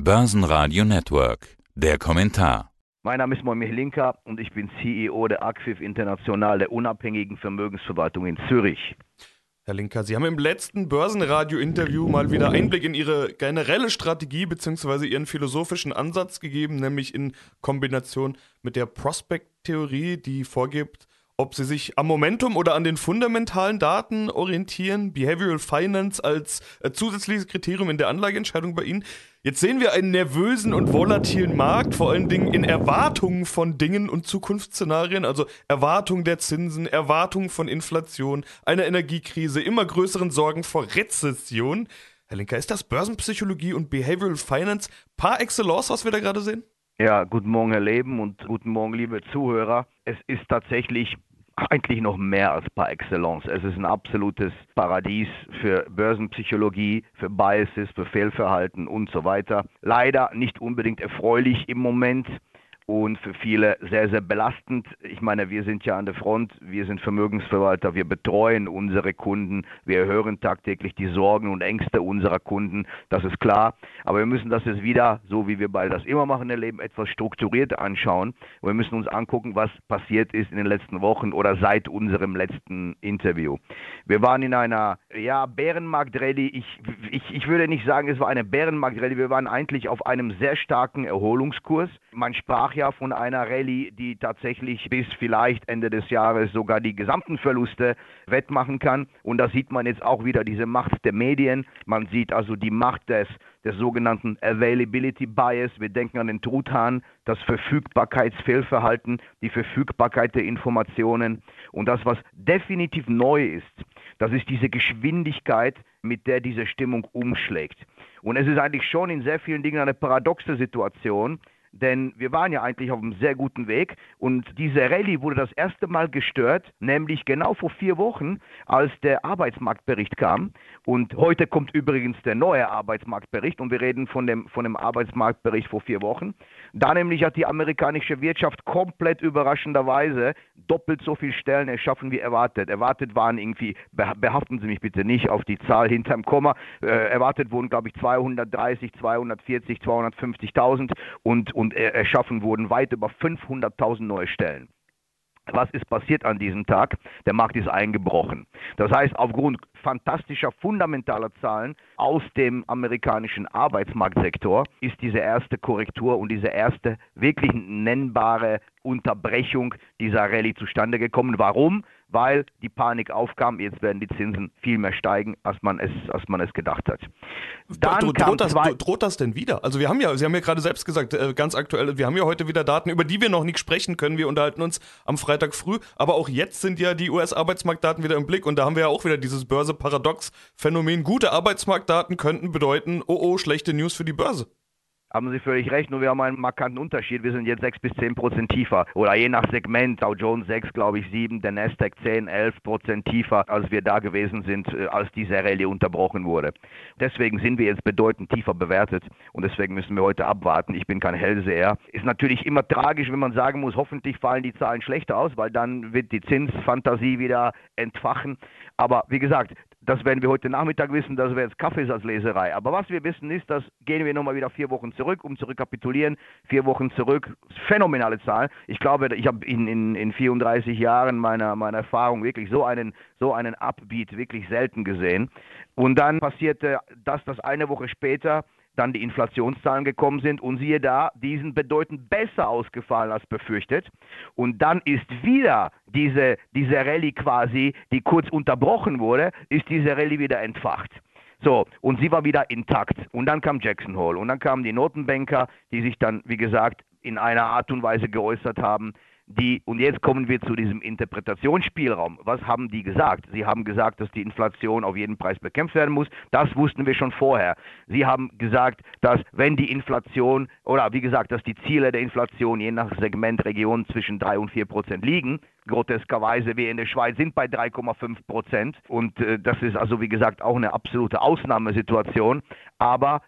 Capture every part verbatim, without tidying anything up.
Börsenradio Network. Der Kommentar. Mein Name ist Moimir Linker und ich bin C E O der Acquif International, der unabhängigen Vermögensverwaltung in Zürich. Herr Linker, Sie haben im letzten Börsenradio-Interview mal wieder Einblick in Ihre generelle Strategie bzw. Ihren philosophischen Ansatz gegeben, nämlich in Kombination mit der Prospect-Theorie, die vorgibt, ob Sie sich am Momentum oder an den fundamentalen Daten orientieren, Behavioral Finance als äh, zusätzliches Kriterium in der Anlageentscheidung bei Ihnen. Jetzt sehen wir einen nervösen und volatilen Markt, vor allen Dingen in Erwartungen von Dingen und Zukunftsszenarien, also Erwartungen der Zinsen, Erwartungen von Inflation, einer Energiekrise, immer größeren Sorgen vor Rezession. Herr Linker, ist das Börsenpsychologie und Behavioral Finance par excellence, was wir da gerade sehen? Ja, guten Morgen, Herr Leben, und guten Morgen, liebe Zuhörer. Es ist tatsächlich eigentlich noch mehr als par excellence. Es ist ein absolutes Paradies für Börsenpsychologie, für Biases, für Fehlverhalten und so weiter. Leider nicht unbedingt erfreulich im Moment und für viele sehr, sehr belastend. Ich meine, wir sind ja an der Front, wir sind Vermögensverwalter, wir betreuen unsere Kunden, wir hören tagtäglich die Sorgen und Ängste unserer Kunden, das ist klar. Aber wir müssen das jetzt wieder, so wie wir beide das immer machen im Leben, etwas strukturiert anschauen. Und wir müssen uns angucken, was passiert ist in den letzten Wochen oder seit unserem letzten Interview. Wir waren in einer, ja, Bärenmarkt-Rallye. Ich, ich, ich würde nicht sagen, es war eine Bärenmarkt-Rallye, wir waren eigentlich auf einem sehr starken Erholungskurs. Man sprach ja von einer Rallye, die tatsächlich bis vielleicht Ende des Jahres sogar die gesamten Verluste wettmachen kann. Und da sieht man jetzt auch wieder diese Macht der Medien. Man sieht also die Macht des, des sogenannten Availability Bias. Wir denken an den Truthahn, das Verfügbarkeitsfehlverhalten, die Verfügbarkeit der Informationen. Und das, was definitiv neu ist, das ist diese Geschwindigkeit, mit der diese Stimmung umschlägt. Und es ist eigentlich schon in sehr vielen Dingen eine paradoxe Situation, denn wir waren ja eigentlich auf einem sehr guten Weg und diese Rallye wurde das erste Mal gestört, nämlich genau vor vier Wochen, als der Arbeitsmarktbericht kam. Und heute kommt übrigens der neue Arbeitsmarktbericht und wir reden von dem, von dem Arbeitsmarktbericht vor vier Wochen. Da nämlich hat die amerikanische Wirtschaft komplett überraschenderweise doppelt so viele Stellen erschaffen wie erwartet. Erwartet waren irgendwie, behaften Sie mich bitte nicht auf die Zahl hinterm Komma, äh, erwartet wurden, glaube ich, zweihundertdreißig, zweihundertvierzig, zweihundertfünfzigtausend und, und Und erschaffen wurden weit über fünfhunderttausend neue Stellen. Was ist passiert an diesem Tag? Der Markt ist eingebrochen. Das heißt, aufgrund fantastischer, fundamentaler Zahlen aus dem amerikanischen Arbeitsmarktsektor ist diese erste Korrektur und diese erste wirklich nennbare Unterbrechung dieser Rallye zustande gekommen. Warum? Weil die Panik aufkam, jetzt werden die Zinsen viel mehr steigen, als man es, als man es gedacht hat. Dann Dro droht, das, droht das denn wieder? Also wir haben ja, Sie haben ja gerade selbst gesagt, äh, ganz aktuell, wir haben ja heute wieder Daten, über die wir noch nicht sprechen können. Wir unterhalten uns am Freitag früh, aber auch jetzt sind ja die U S-Arbeitsmarktdaten wieder im Blick und da haben wir ja auch wieder dieses Börse-Paradox-Phänomen. Gute Arbeitsmarktdaten könnten bedeuten, oh oh, schlechte News für die Börse. Haben Sie völlig recht, nur wir haben einen markanten Unterschied. Wir sind jetzt sechs bis zehn Prozent tiefer. Oder je nach Segment, Dow Jones sechs, glaube ich, sieben, der Nasdaq zehn, elf Prozent tiefer, als wir da gewesen sind, als diese Rallye unterbrochen wurde. Deswegen sind wir jetzt bedeutend tiefer bewertet und deswegen müssen wir heute abwarten. Ich bin kein Hellseher. Ist natürlich immer tragisch, wenn man sagen muss, hoffentlich fallen die Zahlen schlechter aus, weil dann wird die Zinsfantasie wieder entfachen. Aber wie gesagt, das werden wir heute Nachmittag wissen, das wäre jetzt Kaffeesatzleserei. Aber was wir wissen ist, dass gehen wir nochmal wieder vier Wochen zurück, um zu rekapitulieren. Vier Wochen zurück, phänomenale Zahl. Ich glaube, ich habe in, in, in vierunddreißig Jahren meiner, meiner Erfahrung wirklich so einen, so einen Upbeat wirklich selten gesehen. Und dann passierte das, das eine Woche später dann die Inflationszahlen gekommen sind und siehe da, die sind bedeutend besser ausgefallen als befürchtet. Und dann ist wieder diese, diese Rallye quasi, die kurz unterbrochen wurde, ist diese Rallye wieder entfacht. So, und sie war wieder intakt. Und dann kam Jackson Hole und dann kamen die Notenbanker, die sich dann, wie gesagt, in einer Art und Weise geäußert haben, die, und jetzt kommen wir zu diesem Interpretationsspielraum. Was haben die gesagt? Sie haben gesagt, dass die Inflation auf jeden Preis bekämpft werden muss. Das wussten wir schon vorher. Sie haben gesagt, dass wenn die Inflation, oder wie gesagt, dass die Ziele der Inflation je nach Segment, Region zwischen drei und vier Prozent liegen. Groteskerweise, wir in der Schweiz sind bei drei Komma fünf Prozent. Und äh, das ist also, wie gesagt, auch eine absolute Ausnahmesituation. Aber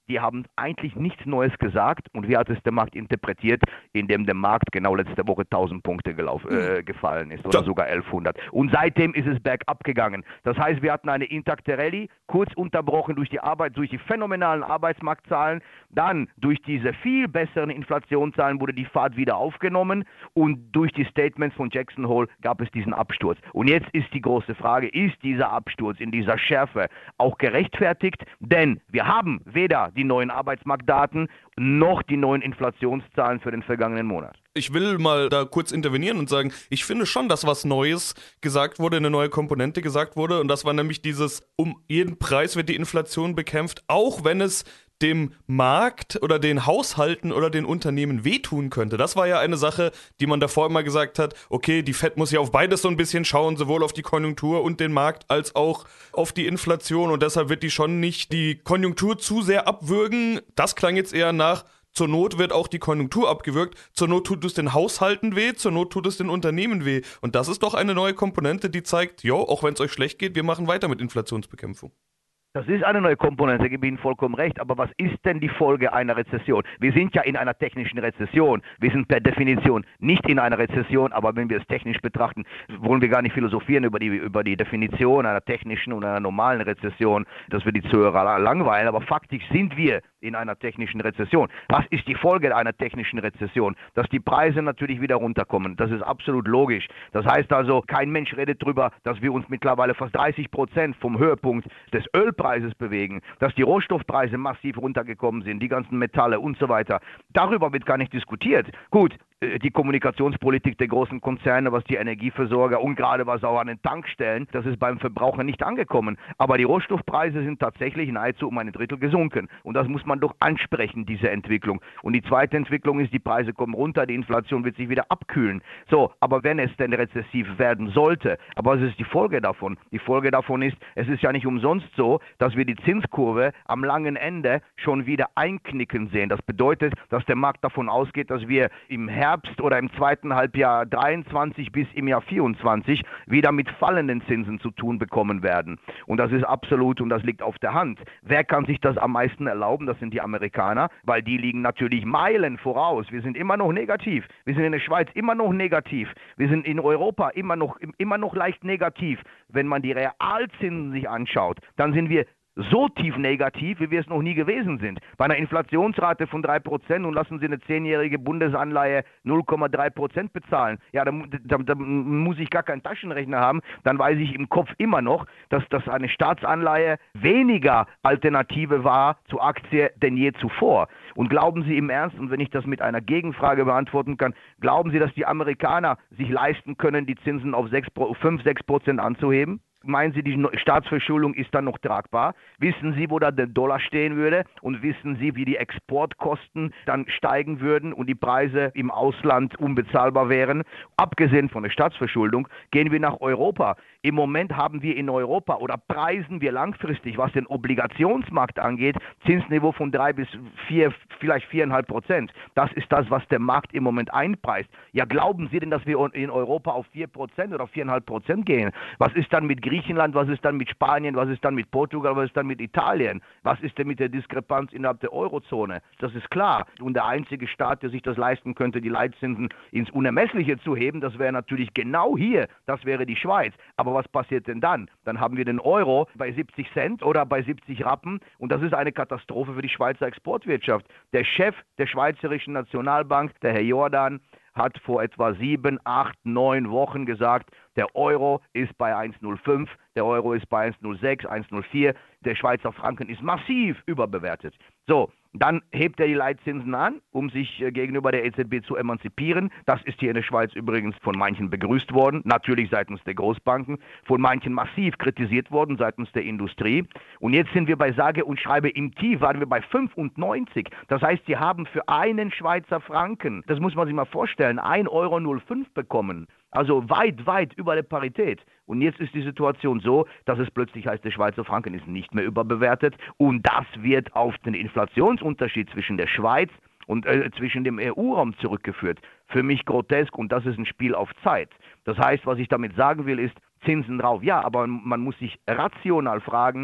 die haben eigentlich nichts Neues gesagt. Und wie hat es der Markt interpretiert? Indem der Markt genau letzte Woche tausend Punkte gelauf, äh, gefallen ist oder sogar elfhundert. Und seitdem ist es bergab gegangen. Das heißt, wir hatten eine intakte Rallye, kurz unterbrochen durch die Arbeit, durch die phänomenalen Arbeitsmarktzahlen. Dann durch diese viel besseren Inflationszahlen wurde die Fahrt wieder aufgenommen und durch die Statements von Jackson Hole gab es diesen Absturz. Und jetzt ist die große Frage, ist dieser Absturz in dieser Schärfe auch gerechtfertigt? Denn wir haben weder die neuen Arbeitsmarktdaten noch die neuen Inflationszahlen für den vergangenen Monat. Ich will mal da kurz intervenieren und sagen, ich finde schon, dass was Neues gesagt wurde, eine neue Komponente gesagt wurde. Und das war nämlich dieses, um jeden Preis wird die Inflation bekämpft, auch wenn es dem Markt oder den Haushalten oder den Unternehmen wehtun könnte. Das war ja eine Sache, die man davor immer gesagt hat, okay, die Fed muss ja auf beides so ein bisschen schauen, sowohl auf die Konjunktur und den Markt als auch auf die Inflation und deshalb wird die schon nicht die Konjunktur zu sehr abwürgen. Das klang jetzt eher nach, zur Not wird auch die Konjunktur abgewürgt, zur Not tut es den Haushalten weh, zur Not tut es den Unternehmen weh. Und das ist doch eine neue Komponente, die zeigt, jo, auch wenn es euch schlecht geht, wir machen weiter mit Inflationsbekämpfung. Das ist eine neue Komponente, ich gebe Ihnen vollkommen recht, aber was ist denn die Folge einer Rezession? Wir sind ja in einer technischen Rezession, wir sind per Definition nicht in einer Rezession, aber wenn wir es technisch betrachten, wollen wir gar nicht philosophieren über die, über die Definition einer technischen und einer normalen Rezession, dass wir die Zuhörer langweilen, aber faktisch sind wir in einer technischen Rezession. Was ist die Folge einer technischen Rezession? Dass die Preise natürlich wieder runterkommen, das ist absolut logisch. Das heißt also, kein Mensch redet darüber, dass wir uns mittlerweile fast dreißig Prozent vom Höhepunkt des Ölpreises bewegen, dass die Rohstoffpreise massiv runtergekommen sind, die ganzen Metalle und so weiter. Darüber wird gar nicht diskutiert. Gut, die Kommunikationspolitik der großen Konzerne, was die Energieversorger und gerade was auch an den Tankstellen, das ist beim Verbraucher nicht angekommen. Aber die Rohstoffpreise sind tatsächlich nahezu um ein Drittel gesunken. Und das muss man doch ansprechen, diese Entwicklung. Und die zweite Entwicklung ist, die Preise kommen runter, die Inflation wird sich wieder abkühlen. So, aber wenn es denn rezessiv werden sollte, aber was ist die Folge davon? Die Folge davon ist, es ist ja nicht umsonst so, dass wir die Zinskurve am langen Ende schon wieder einknicken sehen. Das bedeutet, dass der Markt davon ausgeht, dass wir im Herbst oder im zweiten Halbjahr dreiundzwanzig bis im Jahr vierundzwanzig wieder mit fallenden Zinsen zu tun bekommen werden. Und das ist absolut, und das liegt auf der Hand. Wer kann sich das am meisten erlauben? Das sind die Amerikaner, weil die liegen natürlich Meilen voraus. Wir sind immer noch negativ. Wir sind in der Schweiz immer noch negativ. Wir sind in Europa immer noch, immer noch leicht negativ. Wenn man die Realzinsen sich anschaut, dann sind wir so tief negativ, wie wir es noch nie gewesen sind. Bei einer Inflationsrate von drei Prozent und lassen Sie eine zehnjährige Bundesanleihe null Komma drei Prozent bezahlen. Ja, da, da, da muss ich gar keinen Taschenrechner haben. Dann weiß ich im Kopf immer noch, dass das eine Staatsanleihe weniger Alternative war zur Aktie denn je zuvor. Und glauben Sie im Ernst, und wenn ich das mit einer Gegenfrage beantworten kann, glauben Sie, dass die Amerikaner sich leisten können, die Zinsen auf fünf, sechs Prozent anzuheben? Meinen Sie, die Staatsverschuldung ist dann noch tragbar? Wissen Sie, wo da der Dollar stehen würde? Und wissen Sie, wie die Exportkosten dann steigen würden und die Preise im Ausland unbezahlbar wären? Abgesehen von der Staatsverschuldung gehen wir nach Europa. Im Moment haben wir in Europa oder preisen wir langfristig, was den Obligationsmarkt angeht, Zinsniveau von drei bis vier, vielleicht viereinhalb Prozent. Das ist das, was der Markt im Moment einpreist. Ja, glauben Sie denn, dass wir in Europa auf vier Prozent oder viereinhalb Prozent gehen? Was ist dann mit Griechenland, was ist dann mit Spanien, was ist dann mit Portugal, was ist dann mit Italien? Was ist denn mit der Diskrepanz innerhalb der Eurozone? Das ist klar. Und der einzige Staat, der sich das leisten könnte, die Leitzinsen ins Unermessliche zu heben, das wäre natürlich genau hier, das wäre die Schweiz. Aber was passiert denn dann? Dann haben wir den Euro bei siebzig Cent oder bei siebzig Rappen und das ist eine Katastrophe für die Schweizer Exportwirtschaft. Der Chef der Schweizerischen Nationalbank, der Herr Jordan, hat vor etwa sieben, acht, neun Wochen gesagt, der Euro ist bei eins Komma null fünf, der Euro ist bei eins Komma null sechs, eins Komma null vier, der Schweizer Franken ist massiv überbewertet. So, dann hebt er die Leitzinsen an, um sich äh, gegenüber der E Z B zu emanzipieren. Das ist hier in der Schweiz übrigens von manchen begrüßt worden, natürlich seitens der Großbanken, von manchen massiv kritisiert worden seitens der Industrie. Und jetzt sind wir bei sage und schreibe im Tief, waren wir bei fünfundneunzig. Das heißt, sie haben für einen Schweizer Franken, das muss man sich mal vorstellen, ein Euro null fünf bekommen. Also weit, weit über der Parität. Und jetzt ist die Situation so, dass es plötzlich heißt, der Schweizer Franken ist nicht mehr überbewertet. Und das wird auf den Inflationsunterschied zwischen der Schweiz und äh, zwischen dem E U-Raum zurückgeführt. Für mich grotesk und das ist ein Spiel auf Zeit. Das heißt, was ich damit sagen will, ist Zinsen drauf. Ja, aber man muss sich rational fragen,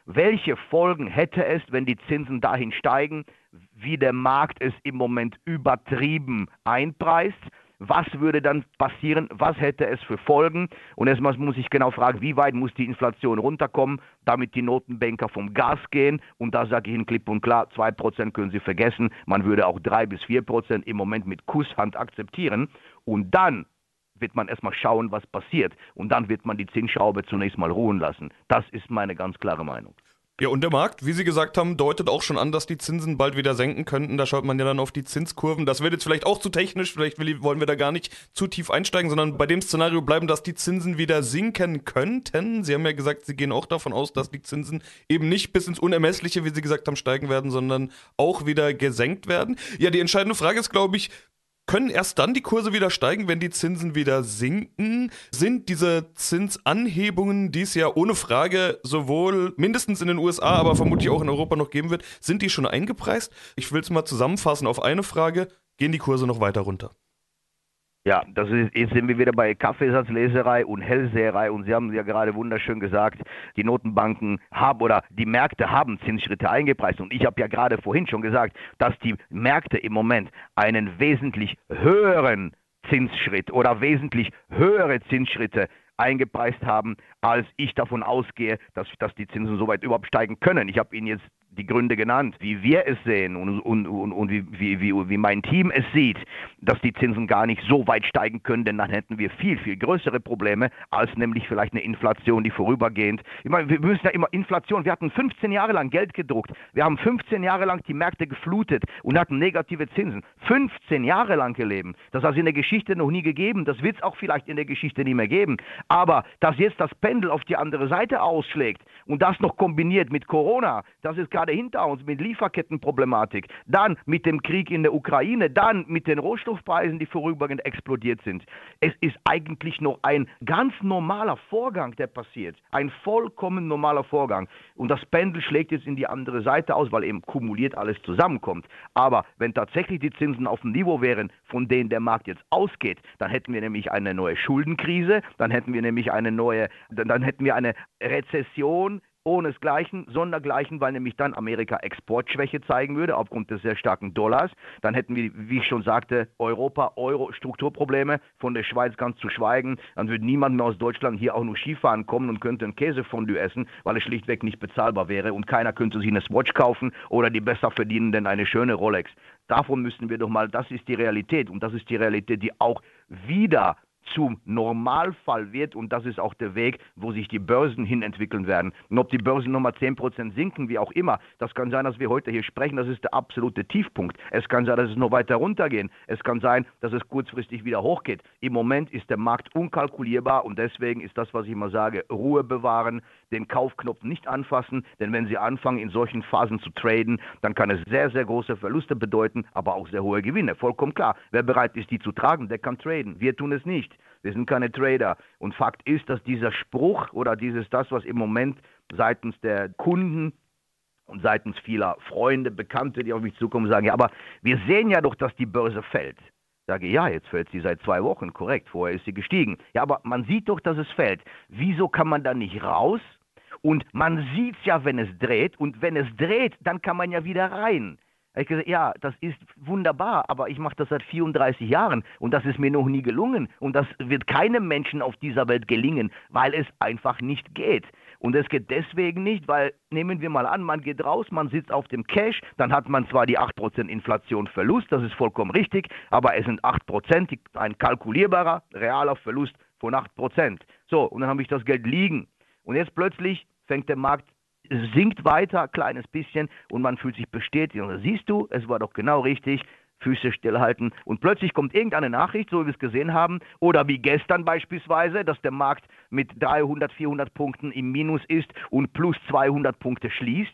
welche Folgen hätte es, wenn die Zinsen dahin steigen, wie der Markt es im Moment übertrieben einpreist? Was würde dann passieren? Was hätte es für Folgen? Und erstmal muss ich genau fragen, wie weit muss die Inflation runterkommen, damit die Notenbanker vom Gas gehen? Und da sage ich Ihnen klipp und klar, zwei Prozent können Sie vergessen. Man würde auch drei bis vier Prozent im Moment mit Kusshand akzeptieren. Und dann wird man erstmal schauen, was passiert. Und dann wird man die Zinsschraube zunächst mal ruhen lassen. Das ist meine ganz klare Meinung. Ja, und der Markt, wie Sie gesagt haben, deutet auch schon an, dass die Zinsen bald wieder senken könnten. Da schaut man ja dann auf die Zinskurven. Das wird jetzt vielleicht auch zu technisch, vielleicht wollen wir da gar nicht zu tief einsteigen, sondern bei dem Szenario bleiben, dass die Zinsen wieder sinken könnten. Sie haben ja gesagt, Sie gehen auch davon aus, dass die Zinsen eben nicht bis ins Unermessliche, wie Sie gesagt haben, steigen werden, sondern auch wieder gesenkt werden. Ja, die entscheidende Frage ist, glaube ich, können erst dann die Kurse wieder steigen, wenn die Zinsen wieder sinken? Sind diese Zinsanhebungen, die es ja ohne Frage sowohl mindestens in den U S A, aber vermutlich auch in Europa noch geben wird, sind die schon eingepreist? Ich will es mal zusammenfassen auf eine Frage. Gehen die Kurse noch weiter runter? Ja, das ist, jetzt sind wir wieder bei Kaffeesatzleserei und Hellseherei und Sie haben ja gerade wunderschön gesagt, die Notenbanken haben oder die Märkte haben Zinsschritte eingepreist und ich habe ja gerade vorhin schon gesagt, dass die Märkte im Moment einen wesentlich höheren Zinsschritt oder wesentlich höhere Zinsschritte eingepreist haben, als ich davon ausgehe, dass, dass die Zinsen so weit überhaupt steigen können. Ich habe Ihnen jetzt die Gründe genannt, wie wir es sehen und, und, und, und wie, wie, wie, wie mein Team es sieht, dass die Zinsen gar nicht so weit steigen können, denn dann hätten wir viel, viel größere Probleme, als nämlich vielleicht eine Inflation, die vorübergehend, ich meine, wir müssen ja immer Inflation, wir hatten fünfzehn Jahre lang Geld gedruckt, wir haben fünfzehn Jahre lang die Märkte geflutet und hatten negative Zinsen, fünfzehn Jahre lang gelebt, das hat es in der Geschichte noch nie gegeben, das wird es auch vielleicht in der Geschichte nie mehr geben, aber dass jetzt das Pendel auf die andere Seite ausschlägt und das noch kombiniert mit Corona, das ist gerade hinter uns mit Lieferkettenproblematik, dann mit dem Krieg in der Ukraine, dann mit den Rohstoffpreisen, die vorübergehend explodiert sind. Es ist eigentlich noch ein ganz normaler Vorgang, der passiert. Ein vollkommen normaler Vorgang. Und das Pendel schlägt jetzt in die andere Seite aus, weil eben kumuliert alles zusammenkommt. Aber wenn tatsächlich die Zinsen auf dem Niveau wären, von denen der Markt jetzt ausgeht, dann hätten wir nämlich eine neue Schuldenkrise, dann hätten wir nämlich eine neue, dann hätten wir eine Rezession, ohnesgleichen, sondergleichen, weil nämlich dann Amerika Exportschwäche zeigen würde, aufgrund des sehr starken Dollars. Dann hätten wir, wie ich schon sagte, Europa, Euro, Strukturprobleme, von der Schweiz ganz zu schweigen. Dann würde niemand mehr aus Deutschland hier auch nur Skifahren kommen und könnte ein Käsefondue essen, weil es schlichtweg nicht bezahlbar wäre und keiner könnte sich eine Swatch kaufen oder die besser verdienen denn eine schöne Rolex. Davon müssten wir doch mal, das ist die Realität und das ist die Realität, die auch wieder zum Normalfall wird und das ist auch der Weg, wo sich die Börsen hin entwickeln werden. Und ob die Börsen nochmal zehn Prozent sinken, wie auch immer, das kann sein, dass wir heute hier sprechen, das ist der absolute Tiefpunkt. Es kann sein, dass es noch weiter runtergehen. Es kann sein, dass es kurzfristig wieder hochgeht. Im Moment ist der Markt unkalkulierbar und deswegen ist das, was ich immer sage, Ruhe bewahren, den Kaufknopf nicht anfassen, denn wenn Sie anfangen, in solchen Phasen zu traden, dann kann es sehr, sehr große Verluste bedeuten, aber auch sehr hohe Gewinne. Vollkommen klar. Wer bereit ist, die zu tragen, der kann traden. Wir tun es nicht. Wir sind keine Trader. Und Fakt ist, dass dieser Spruch oder dieses, das, was im Moment seitens der Kunden und seitens vieler Freunde, Bekannte, die auf mich zukommen, sagen, ja, aber wir sehen ja doch, dass die Börse fällt. Ich sage, ja, jetzt fällt sie seit zwei Wochen, korrekt, vorher ist sie gestiegen. Ja, aber man sieht doch, dass es fällt. Wieso kann man da nicht raus? Und man sieht es ja, wenn es dreht. Und wenn es dreht, dann kann man ja wieder rein. Ich habe gesagt, ja, das ist wunderbar, aber ich mache das seit vierunddreißig Jahren und das ist mir noch nie gelungen und das wird keinem Menschen auf dieser Welt gelingen, weil es einfach nicht geht. Und es geht deswegen nicht, weil, nehmen wir mal an, man geht raus, man sitzt auf dem Cash, dann hat man zwar die acht Prozent Inflation Verlust, das ist vollkommen richtig, aber es sind acht Prozent, ein kalkulierbarer, realer Verlust von acht Prozent. So, und dann habe ich das Geld liegen und jetzt plötzlich fängt der Markt es sinkt weiter, kleines bisschen, und man fühlt sich bestätigt. Und da siehst du, es war doch genau richtig, Füße stillhalten. Und plötzlich kommt irgendeine Nachricht, so wie wir es gesehen haben, oder wie gestern beispielsweise, dass der Markt mit dreihundert, vierhundert Punkten im Minus ist und plus zweihundert Punkte schließt.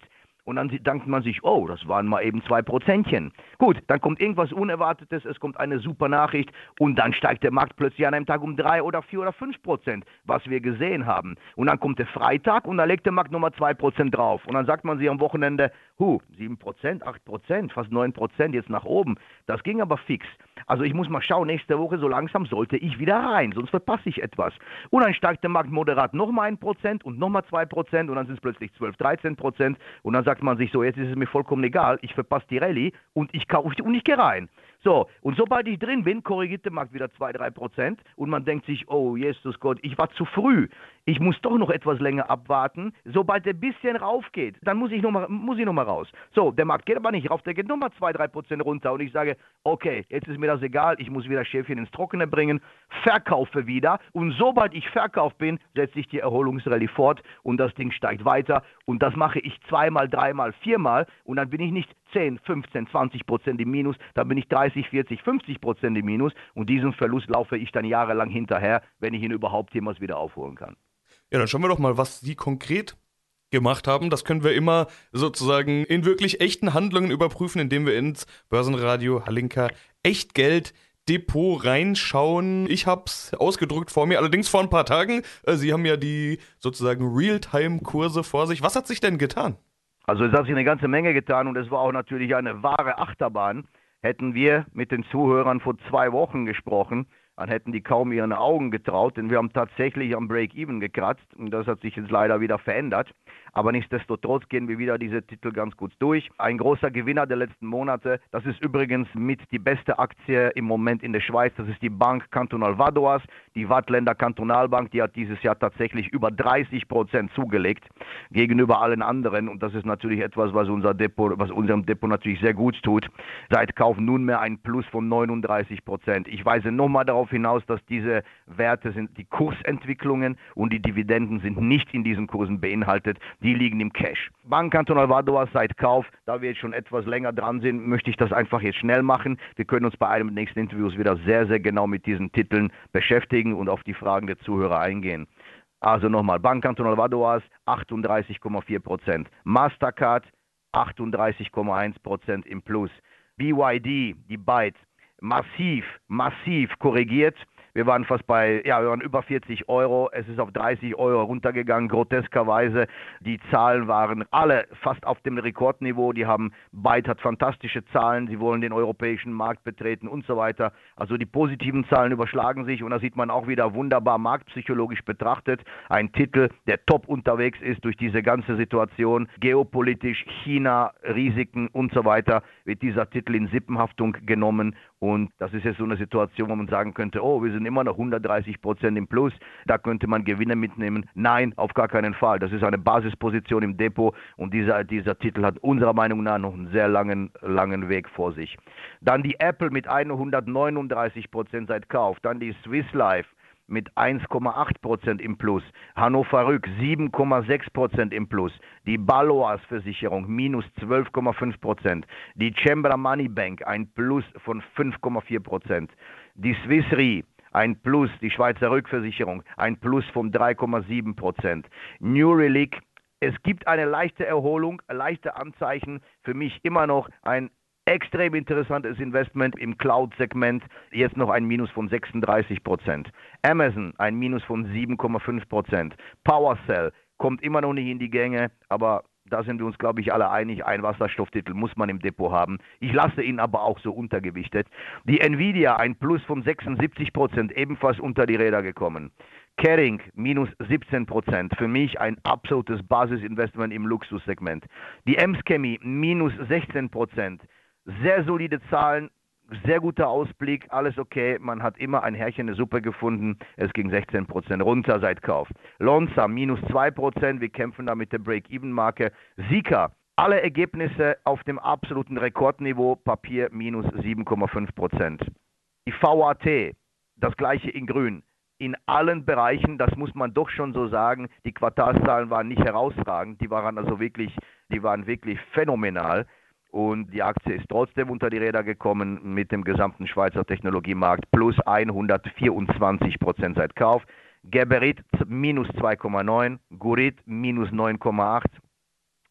Und dann denkt man sich, oh, das waren mal eben zwei Prozentchen. Gut, dann kommt irgendwas Unerwartetes, es kommt eine super Nachricht und dann steigt der Markt plötzlich an einem Tag um drei oder vier oder fünf Prozent, was wir gesehen haben. Und dann kommt der Freitag und da legt der Markt nochmal zwei Prozent drauf. Und dann sagt man sich am Wochenende, hu, sieben Prozent, acht Prozent, fast neun Prozent jetzt nach oben. Das ging aber fix. Also ich muss mal schauen, nächste Woche so langsam sollte ich wieder rein, sonst verpasse ich etwas. Und dann steigt der Markt moderat nochmal ein Prozent und nochmal zwei Prozent und dann sind es plötzlich zwölf, dreizehn Prozent und dann sagt man sich so, jetzt ist es mir vollkommen egal, ich verpasse die Rallye und ich kaufe und ich gehe rein. So, und sobald ich drin bin, korrigiert der Markt wieder zwei, drei Prozent und man denkt sich, oh Jesus Gott, ich war zu früh. Ich muss doch noch etwas länger abwarten. Sobald der bisschen raufgeht, dann muss ich nochmal muss ich noch mal raus. So, der Markt geht aber nicht rauf, der geht nochmal zwei, drei Prozent runter und ich sage, okay, jetzt ist mir das egal, ich muss wieder Schäfchen ins Trockene bringen, verkaufe wieder und sobald ich verkauft bin, setze ich die Erholungsrallye fort und das Ding steigt weiter und das mache ich zweimal, dreimal, viermal und dann bin ich nicht zehn, fünfzehn, zwanzig Prozent im Minus, dann bin ich dreißig, vierzig, fünfzig Prozent im Minus und diesen Verlust laufe ich dann jahrelang hinterher, wenn ich ihn überhaupt jemals wieder aufholen kann. Ja, dann schauen wir doch mal, was Sie konkret gemacht haben. Das können wir immer sozusagen in wirklich echten Handlungen überprüfen, indem wir ins Börsenradio Halinka Echtgeld Depot reinschauen. Ich habe es ausgedrückt vor mir, allerdings vor ein paar Tagen. Sie haben ja die sozusagen Realtime-Kurse vor sich. Was hat sich denn getan? Also es hat sich eine ganze Menge getan und es war auch natürlich eine wahre Achterbahn. Hätten wir mit den Zuhörern vor zwei Wochen gesprochen, dann hätten die kaum ihren Augen getraut, denn wir haben tatsächlich am Break-Even gekratzt und das hat sich jetzt leider wieder verändert. Aber nichtsdestotrotz gehen wir wieder diese Titel ganz gut durch. Ein großer Gewinner der letzten Monate, das ist übrigens mit die beste Aktie im Moment in der Schweiz, das ist die Banque Cantonale Vadoise, die Waadtländer Kantonalbank, die hat dieses Jahr tatsächlich über dreißig Prozent zugelegt gegenüber allen anderen und das ist natürlich etwas, was unser Depot, was unserem Depot natürlich sehr gut tut. Seit Kauf nunmehr ein Plus von neununddreißig Prozent. Ich weise nochmal darauf hinaus, dass diese Werte sind, die Kursentwicklungen und die Dividenden sind nicht in diesen Kursen beinhaltet, die liegen im Cash. Banque Cantonale Vadoise seit Kauf, da wir jetzt schon etwas länger dran sind, möchte ich das einfach jetzt schnell machen. Wir können uns bei einem der nächsten Interviews wieder sehr, sehr genau mit diesen Titeln beschäftigen und auf die Fragen der Zuhörer eingehen. Also nochmal, Banque Cantonale Vadoise achtunddreißig Komma vier Prozent, Mastercard achtunddreißig Komma eins Prozent im Plus, B Y D, die Byte, massiv, massiv korrigiert. Wir waren fast bei, ja, wir waren über vierzig Euro. Es ist auf dreißig Euro runtergegangen, groteskerweise. Die Zahlen waren alle fast auf dem Rekordniveau. Die haben, Byte hat fantastische Zahlen. Sie wollen den europäischen Markt betreten und so weiter. Also die positiven Zahlen überschlagen sich und da sieht man auch wieder wunderbar marktpsychologisch betrachtet. Ein Titel, der top unterwegs ist durch diese ganze Situation. Geopolitisch, China, Risiken und so weiter wird dieser Titel in Sippenhaftung genommen. Und das ist jetzt so eine Situation, wo man sagen könnte, oh, wir sind immer noch hundertdreißig Prozent im Plus, da könnte man Gewinne mitnehmen. Nein, auf gar keinen Fall. Das ist eine Basisposition im Depot und dieser, dieser Titel hat unserer Meinung nach noch einen sehr langen, langen Weg vor sich. Dann die Apple mit hundertneununddreißig Prozent seit Kauf, dann die Swiss Life mit eins Komma acht Prozent im Plus, Hannover Rück sieben Komma sechs Prozent im Plus, die Baloise Versicherung minus zwölf Komma fünf Prozent, die Cembra Money Bank ein Plus von fünf Komma vier Prozent, die Swiss Re ein Plus, die Schweizer Rückversicherung ein Plus von drei Komma sieben Prozent, New Relic, es gibt eine leichte Erholung, leichte Anzeichen, für mich immer noch ein extrem interessantes Investment im Cloud-Segment, jetzt noch ein Minus von sechsunddreißig Prozent. Amazon ein Minus von sieben Komma fünf Prozent. PowerCell kommt immer noch nicht in die Gänge, aber da sind wir uns, glaube ich, alle einig, ein Wasserstofftitel muss man im Depot haben. Ich lasse ihn aber auch so untergewichtet. Die Nvidia ein Plus von sechsundsiebzig Prozent, ebenfalls unter die Räder gekommen. Kering minus siebzehn Prozent, für mich ein absolutes Basisinvestment im Luxussegment. Die Ems-Chemie minus sechzehn Prozent. Sehr solide Zahlen, sehr guter Ausblick, alles okay. Man hat immer ein Härchen in der Suppe gefunden. Es ging sechzehn Prozent runter seit Kauf. Lonza minus zwei Prozent, wir kämpfen da mit der Break-Even-Marke. Sika, alle Ergebnisse auf dem absoluten Rekordniveau, Papier minus sieben Komma fünf Prozent. Die V A T, das gleiche in grün. In allen Bereichen, das muss man doch schon so sagen, die Quartalszahlen waren nicht herausragend, die waren also wirklich, die waren wirklich phänomenal. Und die Aktie ist trotzdem unter die Räder gekommen mit dem gesamten Schweizer Technologiemarkt plus hundertvierundzwanzig Prozent seit Kauf. Geberit minus zwei Komma neun, Gurit minus neun Komma acht,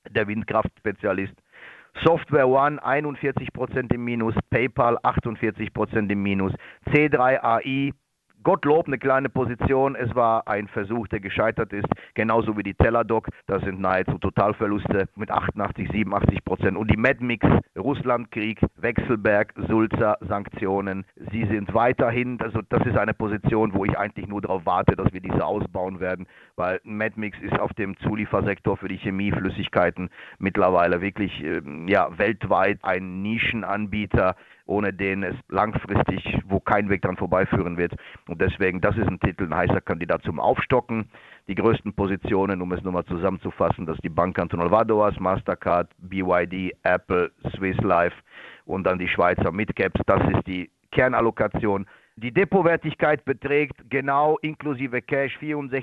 der Windkraftspezialist. Software One einundvierzig Prozent im Minus, PayPal achtundvierzig Prozent im Minus, C drei A I, Gottlob eine kleine Position, es war ein Versuch, der gescheitert ist, genauso wie die Teladoc, das sind nahezu Totalverluste mit achtundachtzig, siebenundachtzig Prozent. Und die Medmix, Russlandkrieg, Wechselberg, Sulzer, Sanktionen, sie sind weiterhin, also das ist eine Position, wo ich eigentlich nur darauf warte, dass wir diese ausbauen werden, weil Medmix ist auf dem Zuliefersektor für die Chemieflüssigkeiten mittlerweile wirklich ja, weltweit ein Nischenanbieter, ohne den es langfristig, wo kein Weg dran vorbeiführen wird. Und deswegen, das ist ein Titel, ein heißer Kandidat zum Aufstocken. Die größten Positionen, um es nochmal zusammenzufassen, das ist die Bank Cantonal Vadoas, Mastercard, B Y D, Apple, Swiss Life und dann die Schweizer Midcaps. Das ist die Kernallokation. Die Depotwertigkeit beträgt genau inklusive Cash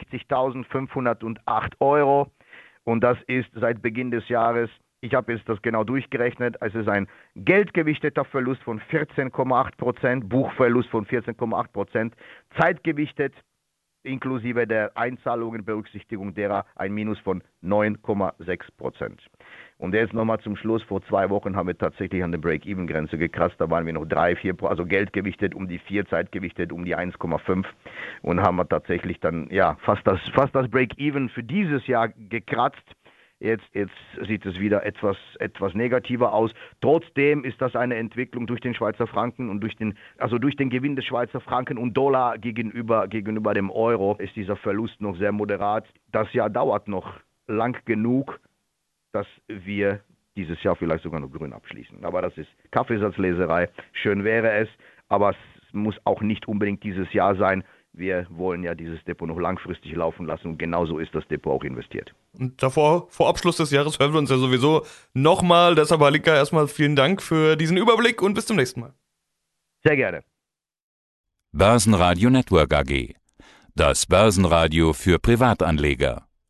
vierundsechzigtausendfünfhundertacht Euro. Und das ist seit Beginn des Jahres, ich habe jetzt das genau durchgerechnet, es ist ein geldgewichteter Verlust von vierzehn Komma acht Prozent, Buchverlust von vierzehn Komma acht Prozent, zeitgewichtet inklusive der Einzahlungen, Berücksichtigung derer ein Minus von neun Komma sechs Prozent. Und jetzt nochmal zum Schluss, vor zwei Wochen haben wir tatsächlich an der Break-Even-Grenze gekratzt, da waren wir noch drei, vier, also geldgewichtet um die vier, zeitgewichtet um die eins Komma fünf und haben wir tatsächlich dann ja fast das, fast das Break-Even für dieses Jahr gekratzt. Jetzt, jetzt sieht es wieder etwas, etwas negativer aus. Trotzdem ist das eine Entwicklung durch den Schweizer Franken und durch den, also durch den Gewinn des Schweizer Franken und Dollar gegenüber, gegenüber dem Euro ist dieser Verlust noch sehr moderat. Das Jahr dauert noch lang genug, dass wir dieses Jahr vielleicht sogar noch grün abschließen. Aber das ist Kaffeesatzleserei. Schön wäre es, aber es muss auch nicht unbedingt dieses Jahr sein. Wir wollen ja dieses Depot noch langfristig laufen lassen und genauso ist das Depot auch investiert. Und davor, vor Abschluss des Jahres, hören wir uns ja sowieso nochmal. Deshalb, Halika, erstmal vielen Dank für diesen Überblick und bis zum nächsten Mal. Sehr gerne. Börsenradio Network A G. Das Börsenradio für Privatanleger.